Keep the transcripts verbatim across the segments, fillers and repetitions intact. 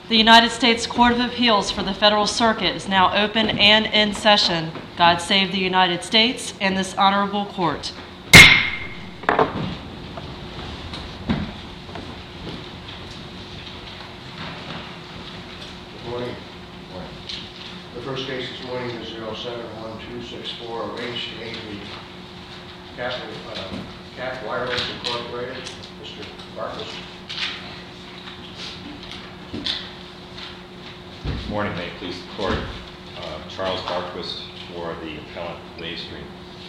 The United States Court of Appeals for the Federal Circuit is now open and in session. God save the United States and this honorable court. Good morning. Morning. The first case this morning is zero seven one two six four, H A V Cap, uh, Cap Wireless Incorporated. Mister Barkus. Good morning, may it please the court. Uh, Charles Barquist for the appellant Wavestream.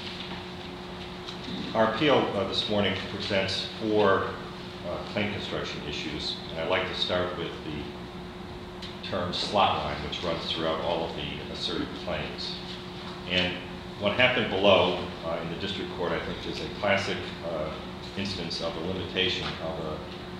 Our appeal uh, this morning presents four uh, claim construction issues, and I'd like to start with the term slot line, which runs throughout all of the asserted claims. And what happened below uh, in the district court, I think, is a classic uh, instance of a limitation of a,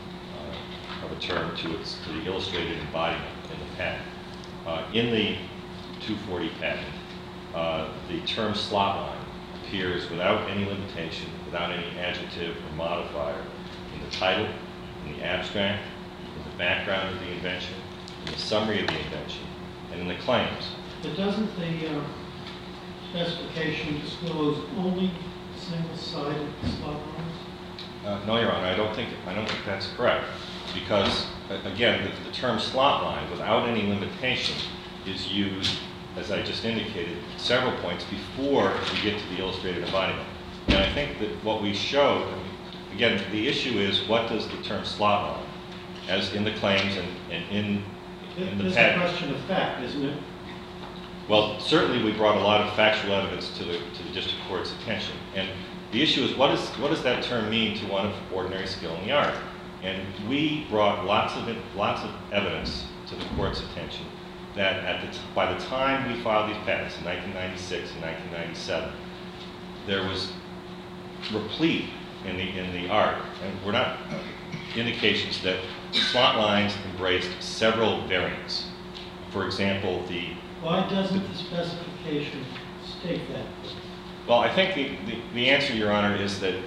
uh, of a term to, its, to the illustrated embodiment in the patent. Uh, in the two forty patent, uh, the term slot line appears without any limitation, without any adjective or modifier in the title, in the abstract, in the background of the invention, in the summary of the invention, and in the claims. But doesn't the uh, specification disclose only single-sided slot lines? Uh, no, Your Honor, I don't think I don't think that's correct, because uh, again, the, the term slot line, without any limitation, is used, as I just indicated, several points before we get to the illustrated embodiment. And I think that what we showed, I mean, again, the issue is what does the term slot line, as in the claims and, and in in the It's patent. a question of fact, isn't it? Well, certainly we brought a lot of factual evidence to the to the district court's attention, and the issue is what is what does that term mean to one of ordinary skill in the art? And we brought lots of it, lots of evidence to the court's attention that at the t by the time we filed these patents in nineteen ninety-six and nineteen ninety-seven, there was replete in the in the art, and we're not indications that slot lines embraced several variants. For example, the Why doesn't the specification state that? well, I think the, the, the answer, Your Honor, is that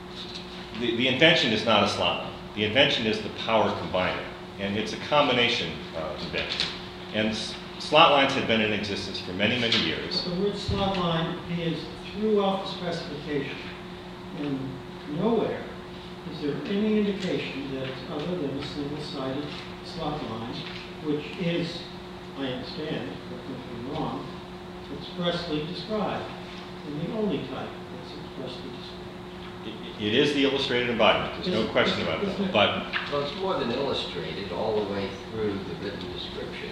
the, the invention is not a slot line. The invention is the power combiner, and it's a combination uh, invention. And s slot lines have been in existence for many, many years. But the word slot line appears throughout the specification, and nowhere is there any indication that it's other than a single-sided slot line, which is, I understand, correct me if I'm wrong, expressly described, and the only type that's expressly described. It, it is the illustrated embodiment. There's no Is- question is- about is that. it- But Well, it's more than illustrated all the way through the written description.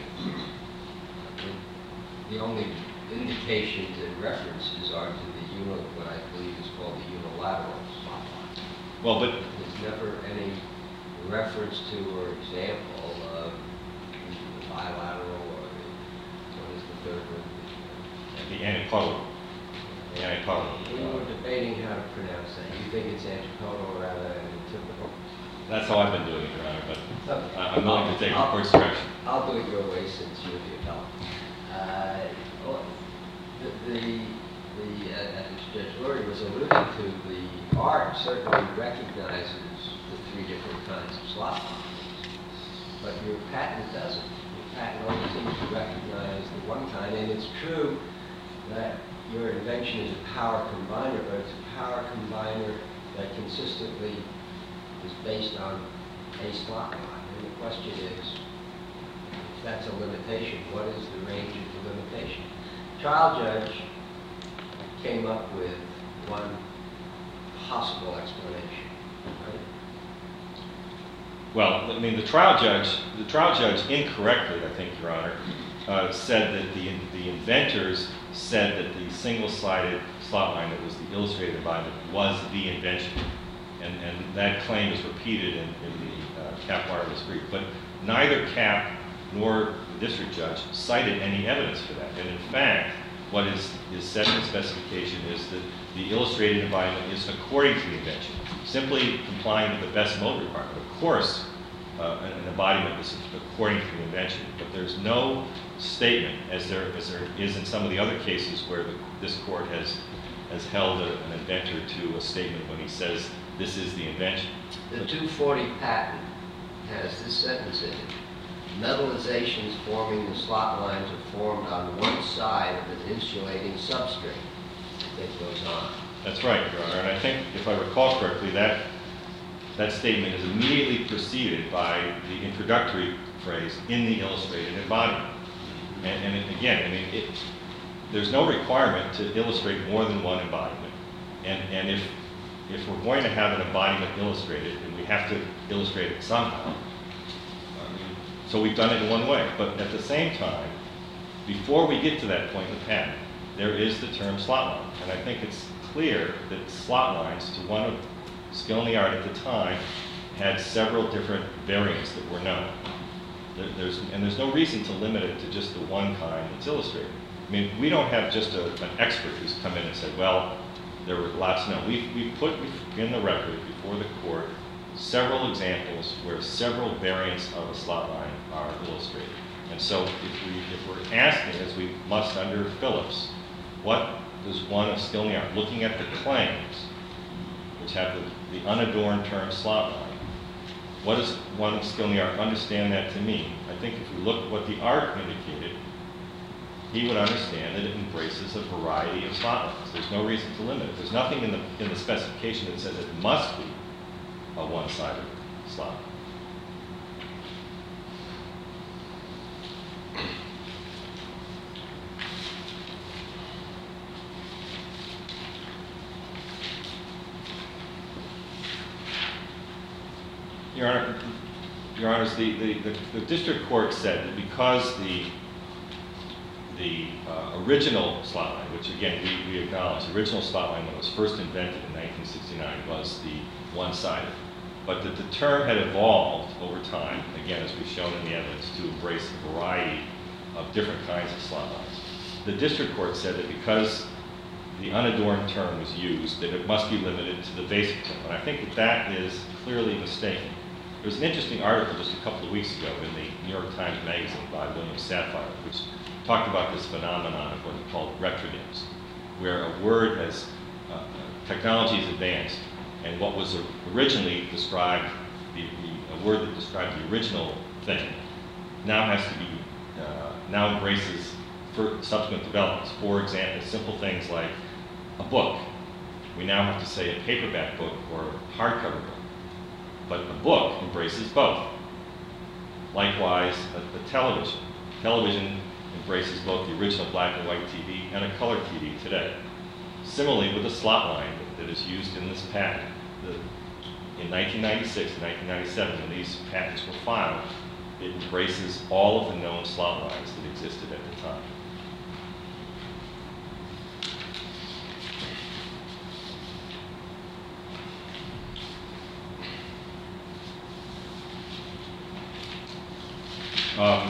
The only indications and references are to the uni, what I believe is called the unilateral slot line. well, but There's never any reference to or example of the bilateral or the, what is the third one? the antipodal, the antipodal. We were debating how to pronounce that. You think it's antipodal rather than antipodeal? That's how I've been doing it, Your Honor. But Okay. I- I'm willing to take the I'll- court's direction. I'll do it your way since you're the adult. Uh, well, the, the, the uh, as Judge Lurie was alluding to, the art certainly recognizes the three different kinds of slot lines, but your patent doesn't. Your patent only seems to recognize the one kind, and it's true that your invention is a power combiner, but it's a power combiner that consistently is based on a slot line. And the question is, if that's a limitation, what is the range of the limitation? Trial judge came up with one possible explanation, right? Well, I mean, the trial judge, the trial judge incorrectly, I think, Your Honor, uh, said that the the inventors said that the single-sided slot line that was the illustrated embodiment was the invention, and and that claim is repeated in, in the uh, Cap Wireless brief. But neither Cap nor the district judge cited any evidence for that. And in fact, what is is said in the specification is that the illustrated embodiment is according to the invention, simply complying with the best mode requirement. Of course, uh, an, an embodiment is according to the invention, but there's no statement, as there as there is in some of the other cases where the, this court has has held a, an inventor to a statement when he says this is the invention. The two forty patent has this sentence in it. metallizations forming the slot lines are formed on one side of an insulating substrate. It goes on. That's right, Your Honor. And I think, if I recall correctly, that that statement is immediately preceded by the introductory phrase, "in the illustrated embodiment." And, and it, again, I mean, it, there's no requirement to illustrate more than one embodiment. And, and if, if we're going to have an embodiment illustrated, and we have to illustrate it somehow, so we've done it in one way. But at the same time, before we get to that point in the patent, there is the term slot line. And I think it's clear that slot lines, to one of skill in the art at the time, had several different variants that were known. There, there's, and there's no reason to limit it to just the one kind that's illustrated. I mean, we don't have just a, an expert who's come in and said, well, there were lots. No, we've, we've put in the record before the court several examples where several variants of a slot line are illustrated. And so if, we, if we're asking, as we must under Phillips, what does one of skill in the art, looking at the claims, which have the, the unadorned term slot line, what does one of skill in the art understand that to mean? I think if we look at what the art indicated, he would understand that it embraces a variety of slot lines. There's no reason to limit it. There's nothing in the, in the specification that says it must be a one-sided slot. Your Honor, Your Honors, the, the, the, the district court said that because the the uh, original slot line, which again we, we acknowledge, the original slot line that was first invented in nineteen sixty-nine was the one-sided, but that the term had evolved over time, again as we've shown in the evidence, to embrace a variety of different kinds of slot lines. The district court said that because the unadorned term was used, that it must be limited to the basic term, and I think that that is clearly mistaken. There was an interesting article just a couple of weeks ago in the New York Times Magazine by William Sapphire, which talked about this phenomenon of what are called retronyms, where a word has, uh, technology is advanced, and what was originally described, the, the, a word that described the original thing, now has to be, uh, now embraces for subsequent developments. For example, simple things like a book. We now have to say a paperback book or a hardcover book. But a book embraces both. Likewise, a, a television. Television embraces both the original black and white T V and a color T V today. Similarly, with the slot line that, that is used in this patent, the, in nineteen ninety-six and nineteen ninety-seven, when these patents were filed, it embraces all of the known slot lines that existed at the time. Um,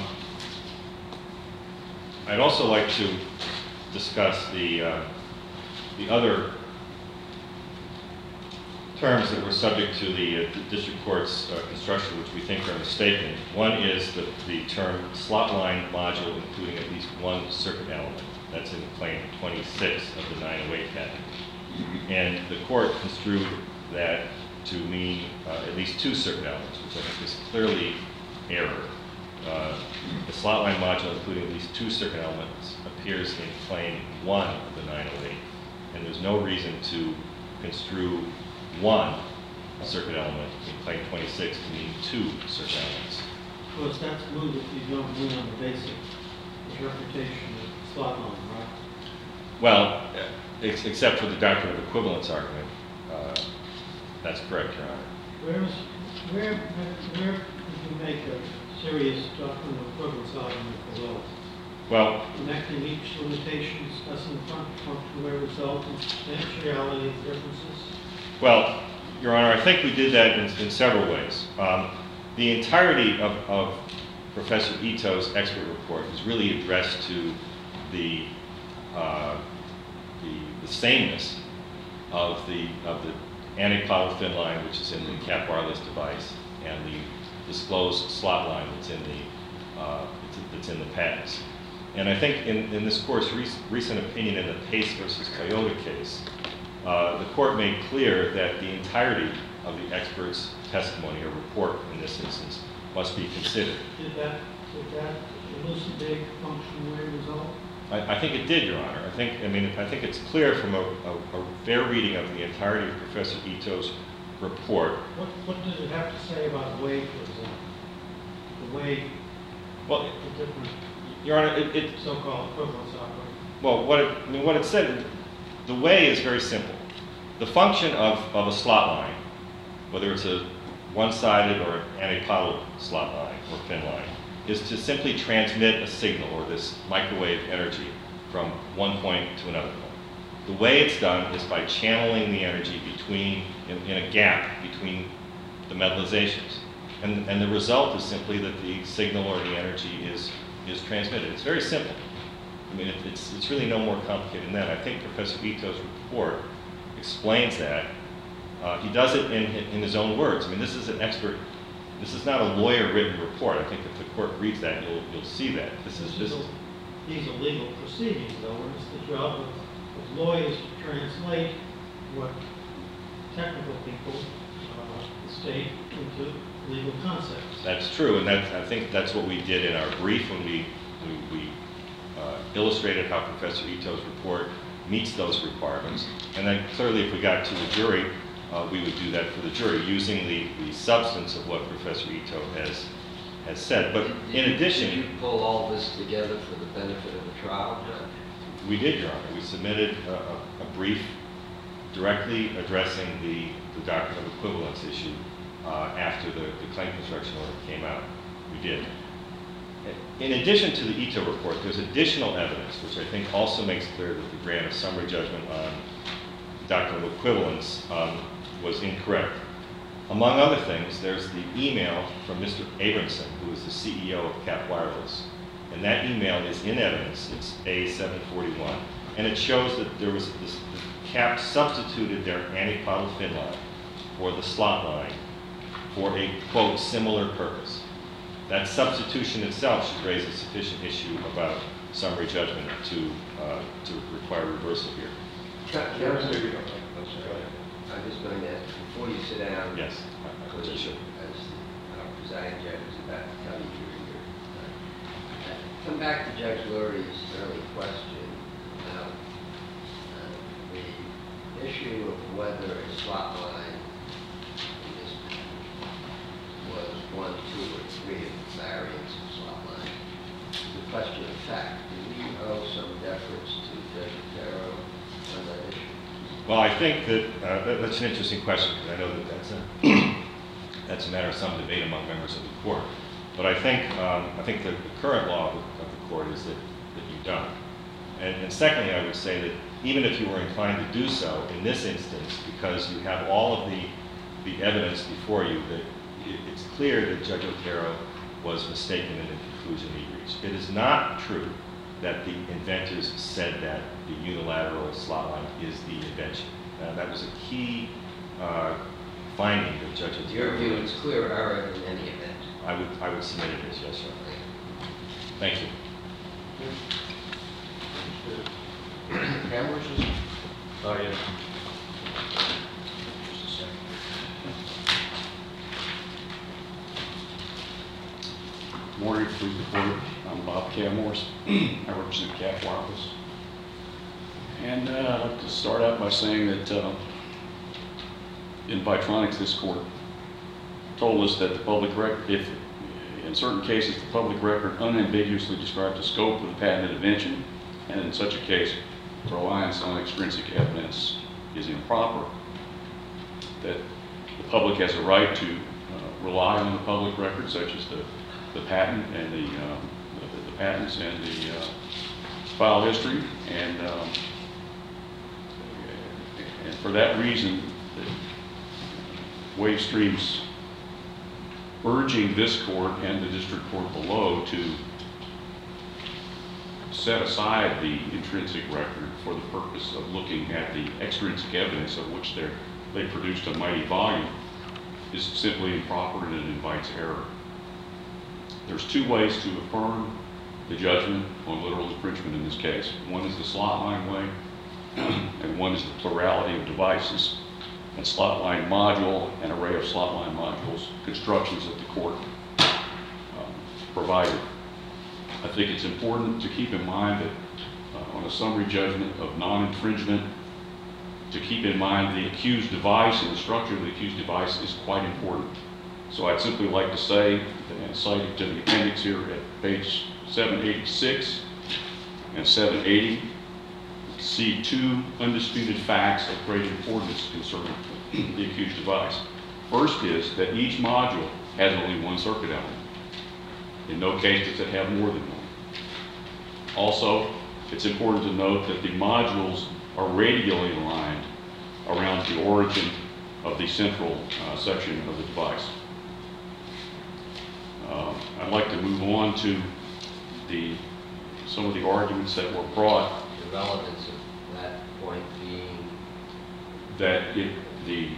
I'd also like to discuss the, uh, the other terms that were subject to the, uh, the district court's uh, construction, which we think are mistaken. One is the, the term slot line module, including at least one circuit element. That's in claim twenty-six of the nine oh eight patent. And the court construed that to mean uh, at least two circuit elements, which I think is clearly error. Uh, the slot line module, including at least two circuit elements, appears in claim one of the nine oh eight, and there's no reason to construe one circuit element in claim twenty-six to mean two circuit elements. Of course, that's moot if you don't win on the basic interpretation of slot line, right? Well, ex except for the doctrine of equivalence argument, uh, that's correct, Your Honor. Where's, where, where did you make a serious doctrine of equivalence argument below? Well, Connecting each limitation, discussing functional result and substantiality of differences? well, Your Honor, I think we did that in, in several ways. Um, the entirety of, of Professor Ito's expert report is really addressed to the, uh, the, the sameness of the, of the anti-polyfin line, which is in the cap wireless device, and the disclosed slot line that's in the, uh, that's in the patents. And I think in, in this court's rec recent opinion in the Pace versus Toyota case, uh, the court made clear that the entirety of the expert's testimony or report in this instance must be considered. Did that, did that elucidate functional result? I, I think it did, Your Honor. I think, I mean, I think it's clear from a, a, a fair reading of the entirety of Professor Ito's report. What, what does it have to say about Wade, for example? The Wade, Well, the different Your Honor, it, it so-called equivalence operation. well, what it, I mean, what it said, the way is very simple. The function of, of a slot line, whether it's a one-sided or an antipodal slot line or fin line, is to simply transmit a signal or this microwave energy from one point to another point. The way it's done is by channeling the energy between, in, in a gap between the metalizations. And, and the result is simply that the signal or the energy is, is transmitted. It's very simple. I mean, it, it's, it's really no more complicated than that. I think Professor Ito's report explains that. Uh, he does it in, in his own words. I mean, this is an expert, this is not a lawyer-written report. I think if the court reads that, you'll, you'll see that. This is, this is, These are legal proceedings, though, and it's the job of, of lawyers to translate what technical people uh, state into legal concepts. that's true, and that, I think that's what we did in our brief when we, we, we uh, illustrated how Professor Ito's report meets those requirements. And then clearly if we got to the jury, uh, we would do that for the jury using the, the substance of what Professor Ito has, has said. But Did- in did- addition, Did you pull all this together for the benefit of the trial judge? we did, Your Honor. We submitted a, a, a brief directly addressing the, the doctrine of equivalence issue uh, after the, the claim construction order came out. We did. In addition to the Ito report, there's additional evidence, which I think also makes clear that the grant of summary judgment on doctrine of equivalence um, was incorrect. Among other things, there's the email from Mister Abramson, who is the C E O of Cap Wireless. And that email is in evidence. It's A seven forty-one. And it shows that there was this, the Cap substituted their antipodal fin line for the slot line for a, quote, similar purpose. That substitution itself should raise a sufficient issue about summary judgment to, uh, to require reversal here. Can- Yes, can I- there you go. Let's go ahead. I'm just going to ask, before you sit down. Yes, I- I Because believe so. as our presiding judge is about to tell you you're here. Uh, Come back to Judge Lurie's early question about uh, the issue of whether a slot line in this was one, two, or three of the variants of slot line. It's a question of fact. Do we owe some deference to Judge Otero on that issue? Well, I think that, uh, that that's an interesting question, because I know that that's a, that's a matter of some debate among members of the court. But I think, um, I think that the current law of the, of the court is that, that you don't. And, and secondly, I would say that even if you were inclined to do so in this instance, because you have all of the, the evidence before you, that it, it's clear that Judge Otero was mistaken in the conclusion he reached. It is not true that the inventors said that the unilateral slot line is the invention. Uh, that was a key uh, finding that Judge Otero. Your view is clear error in any event. I would, I would submit it as yes, sir. Thank you. Mister Cameron, is- Oh, yes. just a second. Morning, please report. I'm Bob Camorse. I represent Cap Wireless. And uh, I'd like to start out by saying that uh, in Vitronics, this court told us that the public record, if in certain cases the public record unambiguously describes the scope of the patented invention, and in such a case, reliance on extrinsic evidence is improper, that the public has a right to uh, rely on the public record, such as the, the patent and the, um, the, the patents and the uh, file history, and um, and for that reason, Wavestream's urging this court and the district court below to set aside the intrinsic record for the purpose of looking at the extrinsic evidence of which they're, they produced a mighty volume is simply improper and it invites error. There's two ways to affirm the judgment on literal infringement in this case. One is the slot line way, and one is the plurality of devices. And slot line module and array of slot line modules, constructions that the court provided. I think it's important to keep in mind that uh, on a summary judgment of non-infringement, to keep in mind the accused device and the structure of the accused device is quite important. So I'd simply like to say, and citing to the appendix here at page seven eighty-six and seven eighty, see two undisputed facts of great importance concerning the accused device. First is that each module has only one circuit element. In no case does it have more than one. Also, it's important to note that the modules are radially aligned around the origin of the central uh, section of the device. Uh, I'd like to move on to the, some of the arguments that were brought. The relevance of that point being That it, the,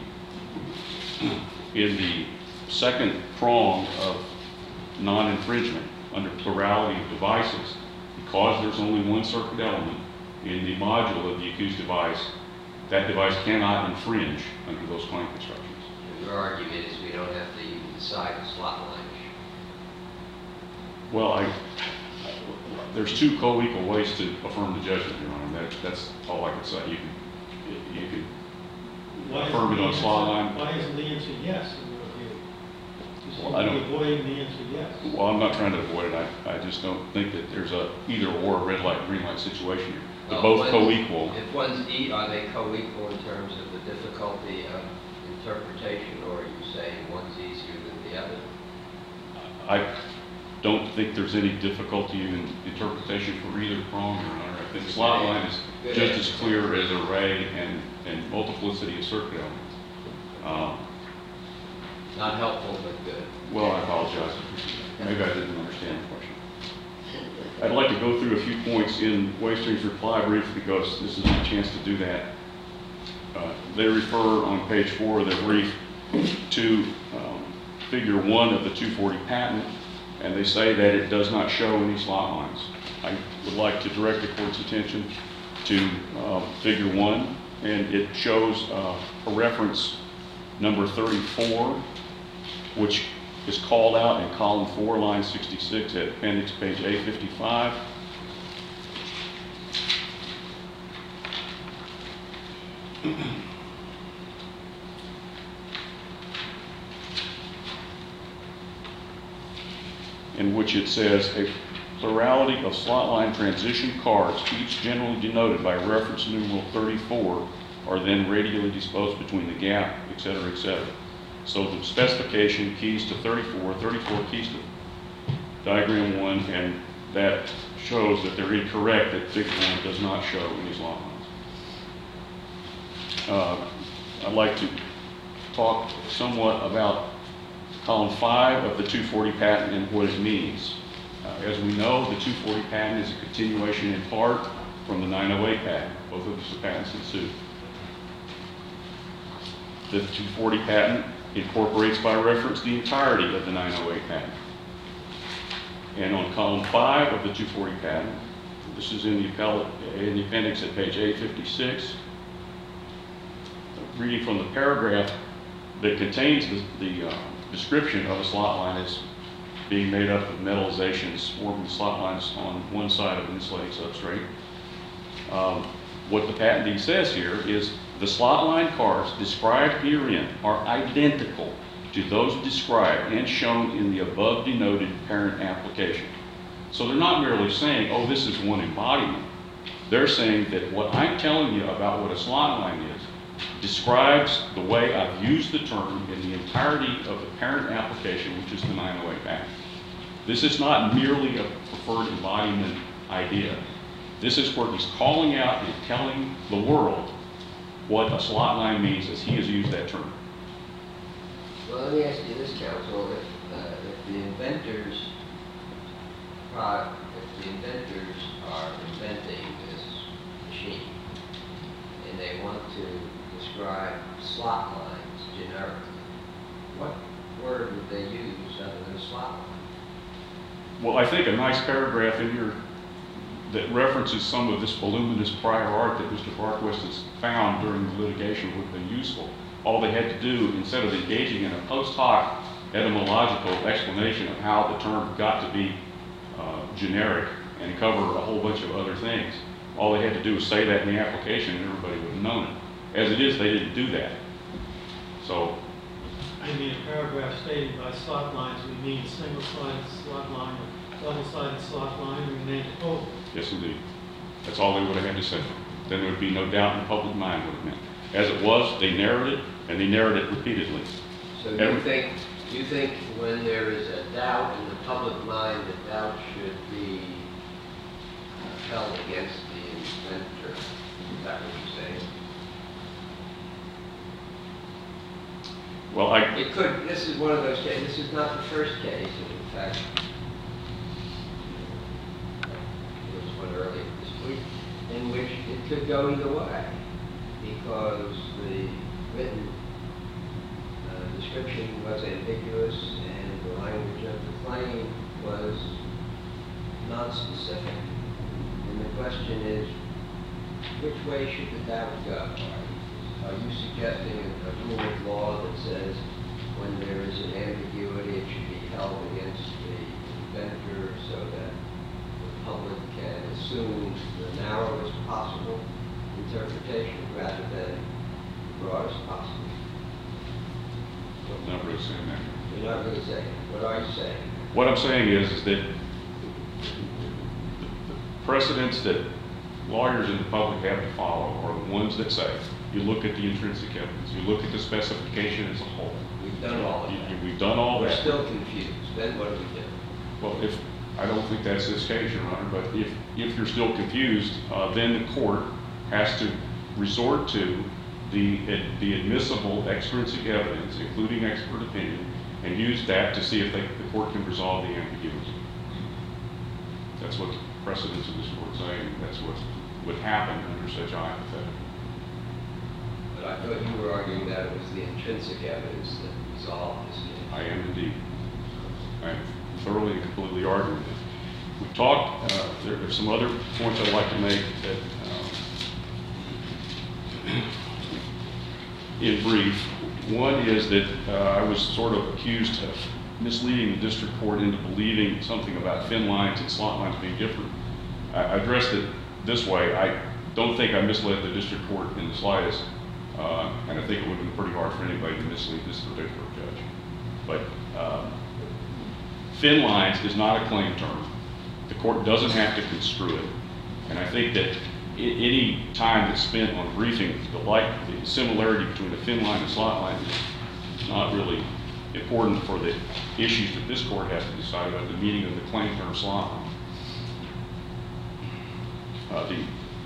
in the second prong of non-infringement under plurality of devices, because there's only one circuit element in the module of the accused device, that device cannot infringe under those claim constructions. your argument is we don't have to even decide the slot line issue. Well, I, there's two co-equal ways to affirm the judgment, Your Honor. That, that's all I can say. You can, you can Why isn't affirm it the on answer- slot line. Why isn't the answer yes in your view? You seem Well, I to be don't- avoiding the answer yes. Well, I'm not trying to avoid it. I, I just don't think that there's a either or red light, green light situation here. They're Well, both one's- co-equal. If one's E, are they co-equal in terms of the difficulty of interpretation, or are you saying one's easier than the other? I don't think there's any difficulty in interpretation for either prong, Your Honor. I think the slot line is Good just answer. as clear as array and, and multiplicity of circuit elements. Um, Not helpful, but good. Well, I apologize. Maybe I didn't understand the question. I'd like to go through a few points in Waystream's reply brief because this is my chance to do that. Uh, they refer on page four of their brief to um, figure one of the two forty patent, and they say that it does not show any slot lines. I would like to direct the court's attention to uh, figure one, and it shows uh, a reference number thirty-four, which is called out in column four, line sixty-six at appendix page A fifty-five. In which it says, a plurality of slot line transition cards, each generally denoted by reference numeral thirty-four, are then radially disposed between the gap, et cetera, et cetera. So the specification keys to thirty-four, thirty-four keys to diagram one, and that shows that they're incorrect, that figure one does not show any slot lines. Uh, I'd like to talk somewhat about column five of the two forty patent and what it means. Uh, as we know, the two forty patent is a continuation in part from the nine oh eight patent. Both of the patents in suit. The two forty patent incorporates by reference the entirety of the nine oh eight patent. And on column five of the two forty patent, this is in the, appellate, in the appendix at page eight fifty-six, reading from the paragraph that contains the, the uh, description of a slot line as being made up of metalizations forming slot lines on one side of an insulating substrate. Um, what the patentee says here is the slot line cards described herein are identical to those described and shown in the above denoted parent application. So they're not merely saying, oh, this is one embodiment. They're saying that what I'm telling you about what a slot line is describes the way I've used the term in the entirety of the parent application, which is the nine oh eight patent. This is not merely a preferred embodiment idea. This is where he's calling out and telling the world what a slot line means as he has used that term. Well, let me ask you this, counsel. If, uh, if the inventors, uh, if the inventors are inventing this machine and they want to describe slot lines generically, what word would they use other than slot line? Well, I think a nice paragraph in here that references some of this voluminous prior art that Mister Barquist has found during the litigation would have been useful. All they had to do, instead of engaging in a post hoc etymological explanation of how the term got to be uh, generic and cover a whole bunch of other things. All they had to do was say that in the application and everybody would have known it. As it is, they didn't do that. So, In the paragraph stated by slot lines, we mean single-sided slot line or double-sided slot line, we meant oval. yes indeed. That's all they would have had to say. Then there would be no doubt in the public mind what it meant. As it was, they narrowed it, and they narrowed it repeatedly. So you Every- think, you think when there is a doubt in the public mind, the doubt should be uh, held against the inventor? Is that what you're saying? Well, I, It could, this is one of those cases, this is not the first case, and in fact, there was one earlier this week, in which it could go either way, because the written uh, description was ambiguous and the language of the claim was non-specific. And the question is, which way should the doubt go? Are you suggesting a rule of law that says when there is an ambiguity, it should be held against the inventor so that the public can assume the narrowest possible interpretation rather than the broadest possible? I'm not really saying that. You're not really saying. What are you saying? What I'm saying is, is that the precedents that lawyers and the public have to follow are the ones that say, you look at the intrinsic evidence, you look at the specification as a whole. We've done all of You- that. you- We've done all We're that. still confused. Then what do we do? Well, if, I don't think that's this case, Your Honor, but if, if you're still confused, uh, then the court has to resort to the, the admissible extrinsic evidence, including expert opinion, and use that to see if they, the court can resolve the ambiguity. That's what the precedents of this court say, and that's what would happen under such a hypothetical. But I thought you were arguing that it was the intrinsic evidence that resolved this case. I am indeed. I am thoroughly and completely arguing it. We've talked, uh, there, there's some other points I'd like to make that, um, in brief. One is that uh, I was sort of accused of misleading the district court into believing something about fin lines and slot lines being different. I I addressed it this way. I don't think I misled the district court in the slightest, uh, and I think it would have been pretty hard for anybody to mislead this particular judge. But um, fin lines is not a claim term. The court doesn't have to construe it. And I think that I- any time that's spent on briefing the like, the similarity between a fin line and slot line is not really important for the issues that this court has to decide about the meaning of the claim term slot line. Uh, the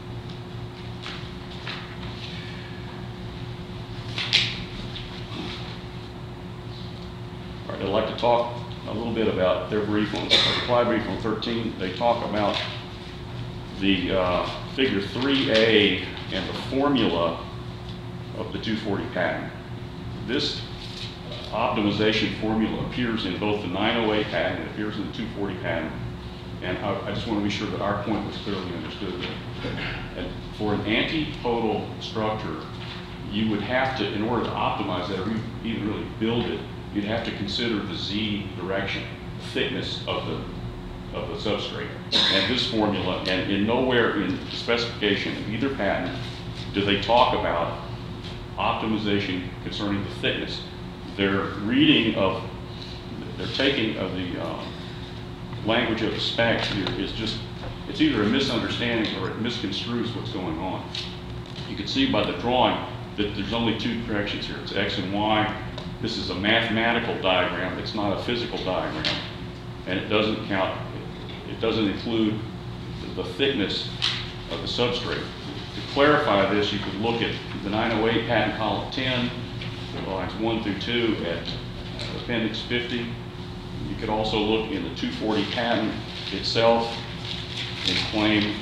All right, I'd like to talk a little bit about their brief on, their reply brief on thirteen. They talk about the uh, figure three A and the formula of the two forty patent. This optimization formula appears in both the nine oh eight patent and appears in the two forty patent. And I, I just want to be sure that our point was clearly understood there. And for an antipodal structure, you would have to, in order to optimize that or even really build it, you'd have to consider the Z direction, the thickness of the, of the substrate. And this formula, and in nowhere in the specification of either patent do they talk about optimization concerning the thickness. Their reading of, their taking of the um, language of the specs here is just, it's either a misunderstanding or it misconstrues what's going on. You can see by the drawing that there's only two directions here. It's X and Y. This is a mathematical diagram. It's not a physical diagram. And it doesn't count, it doesn't include the thickness of the substrate. To clarify this, you could look at the nine oh eight patent column ten, lines one through two at appendix fifty. You could also look in the two forty patent itself and claim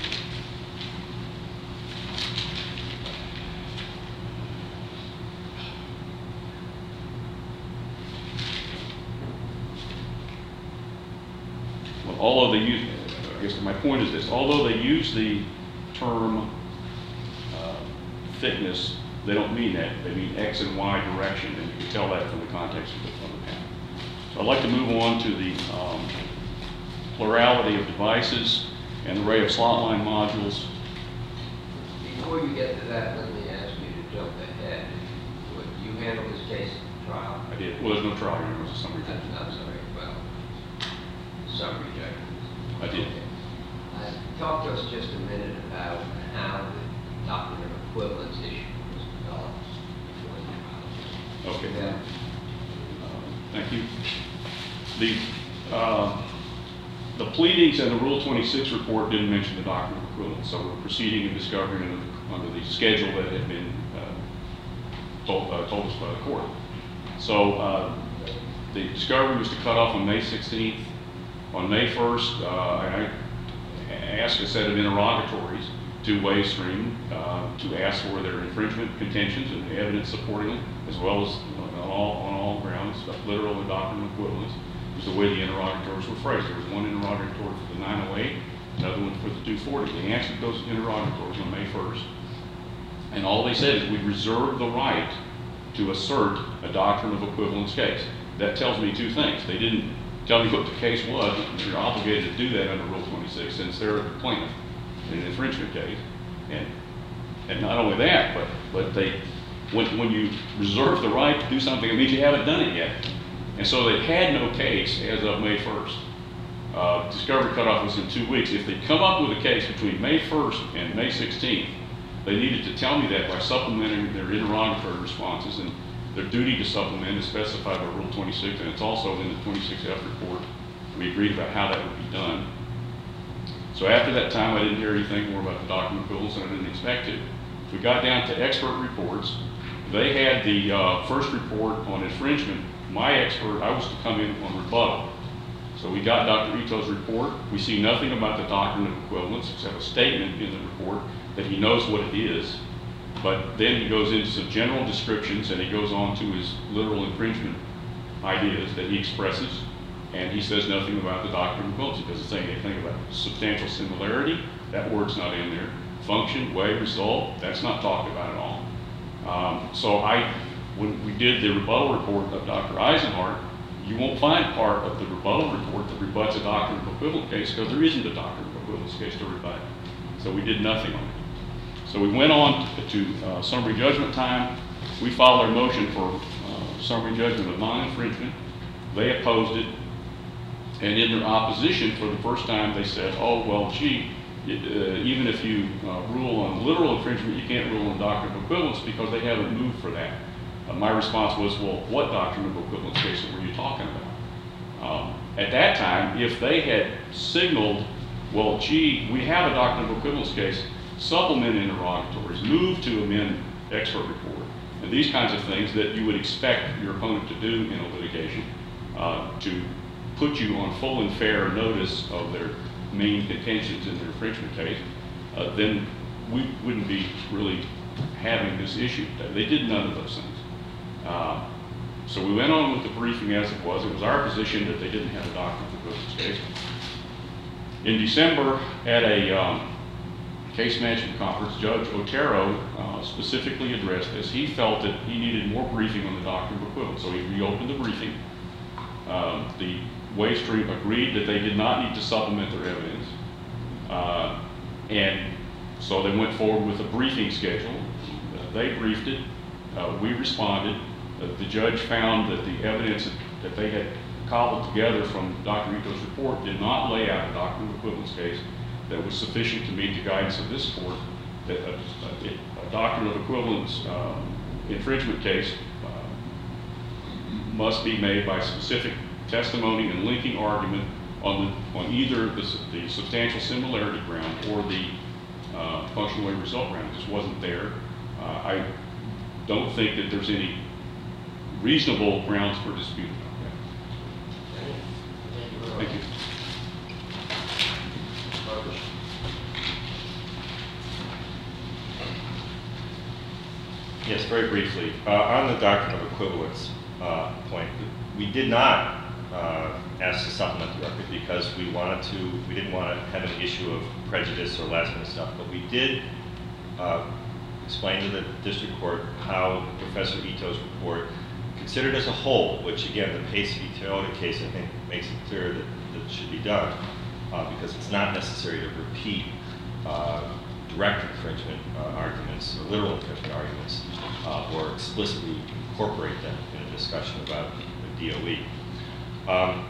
well, although they use, I guess my point is this, although they use the term uh, thickness, they don't mean that. They mean X and Y direction, and you can tell that from the context of the, from the patent. I'd like to move on to the um, plurality of devices and array of slot line modules. Before you get to that, let me ask you to jump ahead. Would you handle this case at the trial? I did. Well, there's no trial. There was a summary I'm, judgment. I'm sorry, well, summary judgment. I did. Okay. Uh, talk to us just a minute about how the doctrine of equivalence issue was developed before the trial. Okay. Yeah. Uh, Thank you. The, uh, the pleadings and the Rule twenty-six report didn't mention the doctrine of equivalence, so we're proceeding in discovery under the, under the schedule that had been uh, told, uh, told us by the court. So uh, the discovery was to cut off on May sixteenth. On May first, uh, I asked a set of interrogatories to Wavestream uh, to ask for their infringement contentions and evidence supporting them, as well as on all, on all grounds, literal and doctrinal equivalence, was the way the interrogatories were phrased. There was one interrogatory for the nine oh eight, another one for the two forty. They answered those interrogatories on May first, and all they said is we reserve the right to assert a doctrine of equivalence case. That tells me two things. They didn't tell me what the case was. They're obligated to do that under Rule twenty-six since they're a plaintiff in an infringement case. And and not only that, but but they when when you reserve the right to do something, it means you haven't done it yet. And so they had no case as of May first. Uh, discovery cutoff was in two weeks. If they come up with a case between May first and May sixteenth, they needed to tell me that by supplementing their interrogatory responses, and their duty to supplement is specified by Rule twenty-six, and it's also in the twenty-six F report. We agreed about how that would be done. So after that time, I didn't hear anything more about the doctrine of equivalence, and I didn't expect it. We got down to expert reports. They had the uh, first report on infringement. My expert, I was to come in on rebuttal. So we got Doctor Ito's report. We see nothing about the doctrine of equivalence except a statement in the report that he knows what it is. But then he goes into some general descriptions, and he goes on to his literal infringement ideas that he expresses, and he says nothing about the doctrine of equivalence. He doesn't say anything about substantial similarity. That word's not in there. Function, way, result, that's not talked about at all. Um, so I, when we did the rebuttal report of Doctor Eisenhart, you won't find part of the rebuttal report that rebuts a doctrine of equivalence case because there isn't a doctrine of equivalence case to rebut. So we did nothing on it. So we went on to uh, summary judgment time. We filed our motion for uh, summary judgment of non-infringement. They opposed it. And in their opposition, for the first time, they said, oh, well, gee, it, uh, even if you uh, rule on literal infringement, you can't rule on doctrine of equivalence because they haven't moved for that. Uh, my response was, well, what doctrine of equivalence case were you talking about? Um, at that time, if they had signaled, well, gee, we have a doctrine of equivalence case, supplement interrogatories, move to amend expert report, and these kinds of things that you would expect your opponent to do in a litigation uh, to put you on full and fair notice of their main contentions in their infringement case, uh, then we wouldn't be really having this issue. They did none of those things. Uh, so we went on with the briefing as it was. It was our position that they didn't have a doctrine of equivalence case. In December, at a um, case management conference, Judge Otero uh, specifically addressed this. He felt that he needed more briefing on the doctrine of equivalence, so he reopened the briefing. Um, the Wavestream agreed that they did not need to supplement their evidence, uh, and so they went forward with a briefing schedule. Uh, they briefed it. Uh, we responded. Uh, the judge found that the evidence that they had cobbled together from Doctor Ito's report did not lay out a doctrine of equivalence case that was sufficient to meet the guidance of this court, that a, a, a doctrine of equivalence um, infringement case uh, must be made by specific testimony and linking argument on, the, on either the, the substantial similarity ground or the uh, functional way result ground. It just wasn't there. Uh, I don't think that there's any reasonable grounds for dispute about that. Thank you. Yes, very briefly. Uh, on the doctrine of equivalence uh, point, we did not uh, ask to supplement the record because we wanted to, we didn't want to have an issue of prejudice or last minute stuff, but we did uh, explain to the district court how Professor Ito's report considered as a whole, which again, the Pace v. Toyota case, I think, makes it clear that that should be done, uh, because it's not necessary to repeat uh, direct infringement uh, arguments or literal infringement arguments, uh, or explicitly incorporate them in a discussion about the D O E. Um,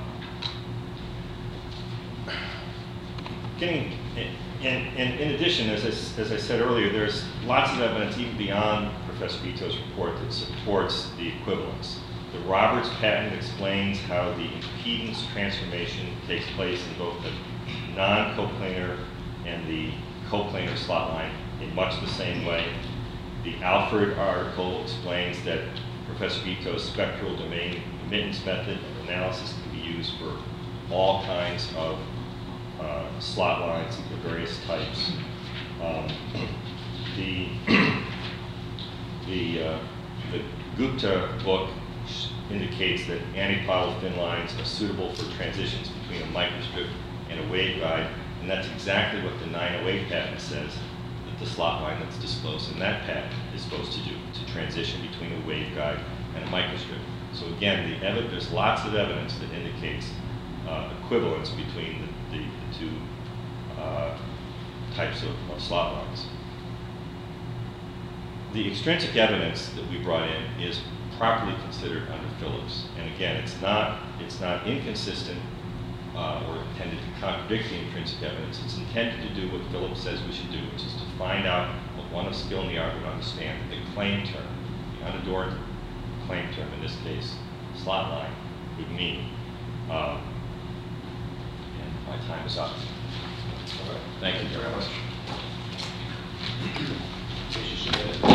getting, and, and in addition, as I, as I said earlier, there's lots of evidence even beyond Professor Vito's report that supports the equivalence. The Roberts patent explains how the impedance transformation takes place in both the non-coplanar and the coplanar slot line in much the same way. The Alfred article explains that Professor Vito's spectral domain emittance method of analysis can be used for all kinds of uh, slot lines of various types. Um, the the, uh, the Gupta book indicates that antipodal thin lines are suitable for transitions between a microstrip and a waveguide, and that's exactly what the nine oh eight patent says that the slot line that's disclosed in that patent is supposed to do, to transition between a waveguide and a microstrip. So again, the evi there's lots of evidence that indicates uh, equivalence between the, the, the two uh, types of, of slot lines. The extrinsic evidence that we brought in is properly considered under Phillips, and again, it's not it's not inconsistent uh, or intended to contradict the intrinsic evidence. It's intended to do what Phillips says we should do, which is to find out what one of skill in the art would understand the claim term, the unadorned claim term, in this case, slot line, would mean. Um, and my time is up. All right. Thank you very much. Case is submitted.